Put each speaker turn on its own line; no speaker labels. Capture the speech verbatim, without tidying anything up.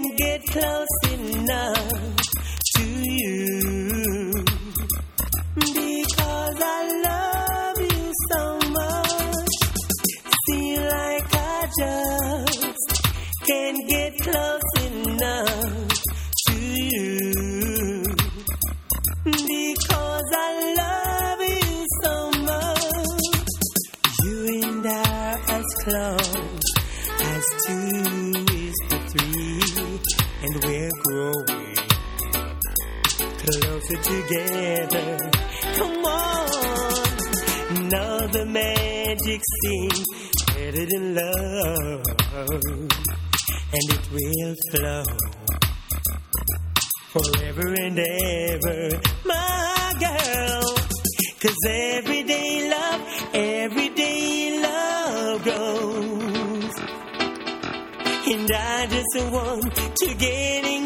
can get close enough to you, because I love you so much. Feel like I just can't get close enough to you, because I love you so much. You and I are as close as two is to three, and we're growing closer together. Come on, now the magic seems better than love, and it will flow forever and ever, my girl. 'Cause everyday love, everyday love grows, and I just want to get in